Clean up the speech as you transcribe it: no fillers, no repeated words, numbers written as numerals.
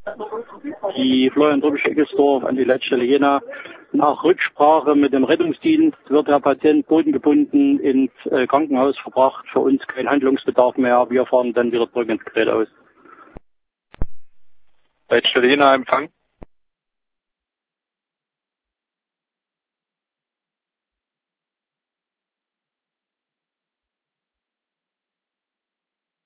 Die Florian-Drübsch-Eckelsdorf an die Leitstelle Jena. Nach Rücksprache mit dem Rettungsdienst wird der Patient bodengebunden ins Krankenhaus verbracht. Für uns kein Handlungsbedarf mehr. Wir fahren dann wieder zurück ins Gerät aus. Leitstelle Jena, Empfang.